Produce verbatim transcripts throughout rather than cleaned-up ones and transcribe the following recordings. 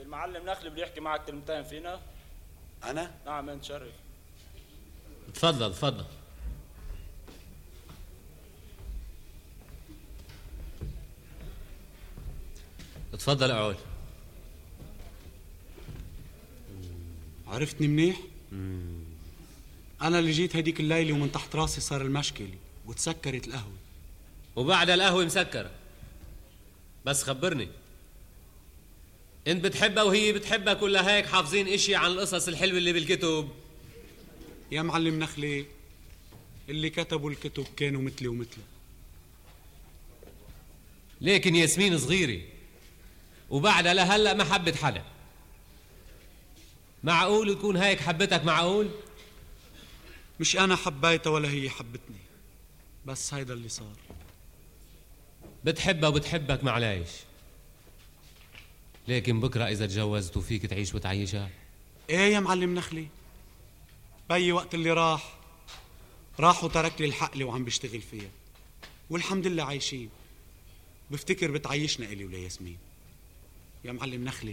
المعلم نخلي بده يحكي معك كلمتين فينا. أنا؟ نعم أنت شرف. تفضل تفضل. تفضل اقعد. عرفتني منيح؟ أنا اللي جيت هديك الليلة ومن تحت راسي صار المشكلة وتسكرت القهوة. وبعد القهوة مسكرة. بس خبرني، انت بتحبها وهي بتحبك ولا هيك حافظين اشي عن القصص الحلوة اللي بالكتب؟ يا معلم نخلي، اللي كتبوا الكتب كانوا مثلي ومثله. لكن ياسمين صغيرة وبعدها لهلأ ما حبت حدا. معقول تكون هيك حبتك؟ معقول؟ مش أنا حبيتها ولا هي حبتني، بس هيدا اللي صار. بتحبها وبتحبك معليش، لكن بكرة إذا تجوزت وفيك تعيش وتعيشها. إيه يا معلم نخلي، بي وقت اللي راح راح وترك لي الحقلة وعم بشتغل فيها، والحمد لله عايشين. بفتكر بتعيشنا إلي ولا ياسمين. يا معلم نخلي،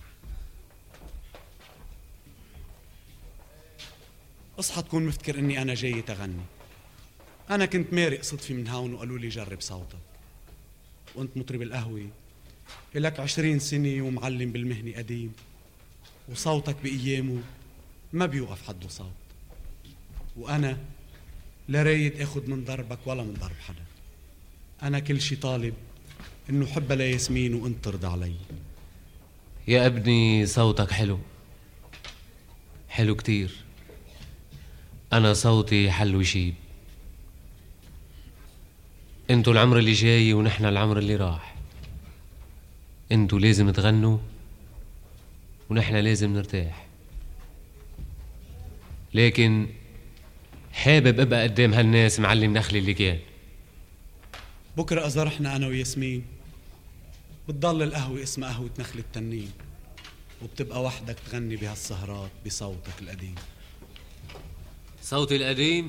اصحى تكون مفتكر اني انا جاي تغني. انا كنت مارق صدفة من هون وقالوا لي جرب صوتك، وانت مطرب القهوة إلك عشرين سنة ومعلم بالمهنة قديم، وصوتك بأيامه ما بيوقف حده صوت. وأنا لا رايد اخد من ضربك ولا من ضرب حدا. أنا كل شي طالب إنه حبها لياسمين وانت ترضى علي. يا ابني صوتك حلو، حلو كتير. أنا صوتي حلو شيب. انتوا العمر اللي جاي ونحن العمر اللي راح. انتوا لازم تغنوا ونحن لازم نرتاح. لكن حابب ابقى قدام هالناس معلم نخلي اللي كان. بكرة إذا رحنا أنا وياسمين بتضل القهوة اسمها قهوة نخل التنين، وبتبقى وحدك تغني بهالسهرات بصوتك القديم. صوتي القديم،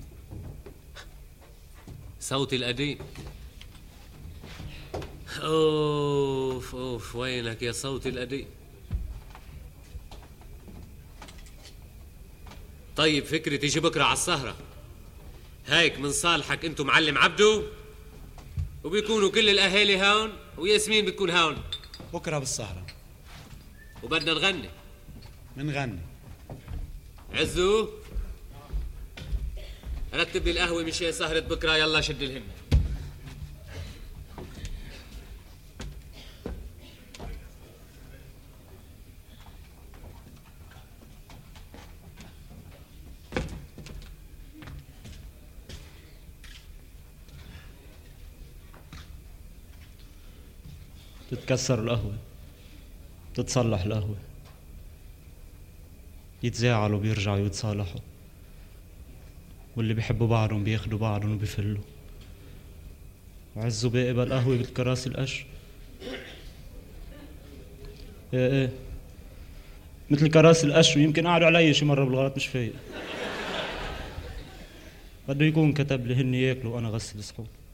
صوتي القديم. اوف اوف وينك يا صوتي القديم. طيب فكرة تيجي بكرة على السهرة هيك من صالحك انتو معلم عبدو، وبيكونوا كل الاهالي هون وياسمين بتكون هون. بكرة بالسهرة وبدنا نغني. منغني. عزو رتب لي القهوة مشان سهرة بكرة. يلا شد الهمة. تتكسر القهوة، تتصلح القهوة، يتزاعلوا بيرجعوا يتصالحوا، واللي بيحبوا بعضهم بياخدوا بعضهم وبيفلوا. وعزوا باقي بالقهوة بالكراسي القش. ايه ايه مثل كراسي القش، ويمكن قعدوا علي شي مرة بالغلط مش فايق. بده يكون كتب لي هن ياكلوا وانا غسل صحون.